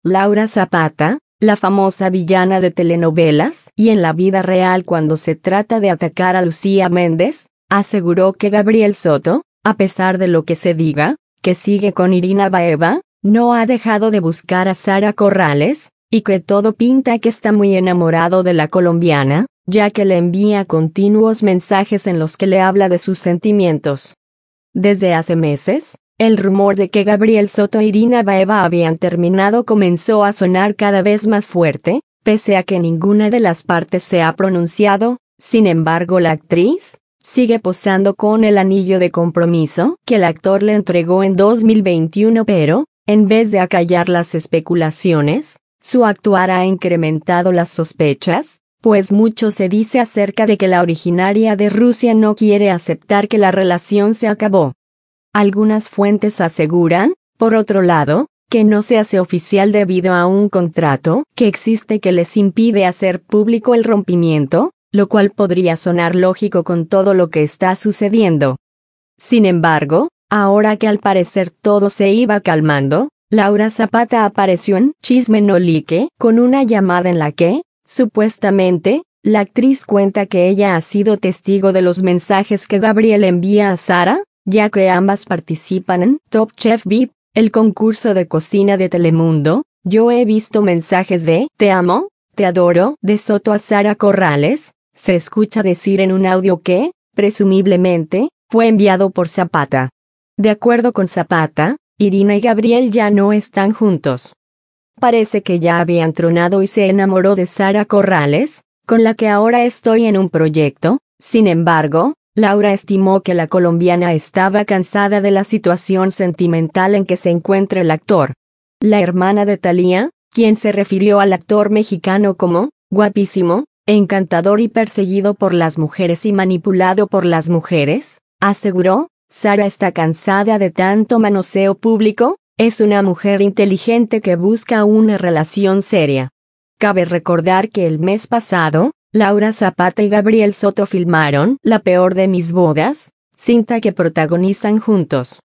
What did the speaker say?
Laura Zapata, la famosa villana de telenovelas y en la vida real cuando se trata de atacar a Lucía Méndez, aseguró que Gabriel Soto, a pesar de lo que se diga, que sigue con Irina Baeva, no ha dejado de buscar a Sara Corrales, y que todo pinta que está muy enamorado de la colombiana, ya que le envía continuos mensajes en los que le habla de sus sentimientos. Desde hace meses, el rumor de que Gabriel Soto e Irina Baeva habían terminado comenzó a sonar cada vez más fuerte, pese a que ninguna de las partes se ha pronunciado. Sin embargo, la actriz sigue posando con el anillo de compromiso que el actor le entregó en 2021, pero, en vez de acallar las especulaciones, su actuar ha incrementado las sospechas, pues mucho se dice acerca de que la originaria de Rusia no quiere aceptar que la relación se acabó. Algunas fuentes aseguran, por otro lado, que no se hace oficial debido a un contrato que existe que les impide hacer público el rompimiento, lo cual podría sonar lógico con todo lo que está sucediendo. Sin embargo, ahora que al parecer todo se iba calmando, Laura Zapata apareció en Chisme No Like con una llamada en la que, supuestamente, la actriz cuenta que ella ha sido testigo de los mensajes que Gabriel envía a Sara, ya que ambas participan en Top Chef VIP, el concurso de cocina de Telemundo. Yo he visto mensajes de "te amo, te adoro" de Soto a Sara Corrales, se escucha decir en un audio que, presumiblemente, fue enviado por Zapata. De acuerdo con Zapata, Irina y Gabriel ya no están juntos. Parece que ya habían tronado y se enamoró de Sara Corrales, con la que ahora estoy en un proyecto. Sin embargo, Laura estimó que la colombiana estaba cansada de la situación sentimental en que se encuentra el actor. La hermana de Thalía, quien se refirió al actor mexicano como guapísimo, encantador y perseguido por las mujeres y manipulado por las mujeres, aseguró: Sara está cansada de tanto manoseo público, es una mujer inteligente que busca una relación seria. Cabe recordar que el mes pasado, Laura Zapata y Gabriel Soto filmaron La peor de mis bodas, cinta que protagonizan juntos.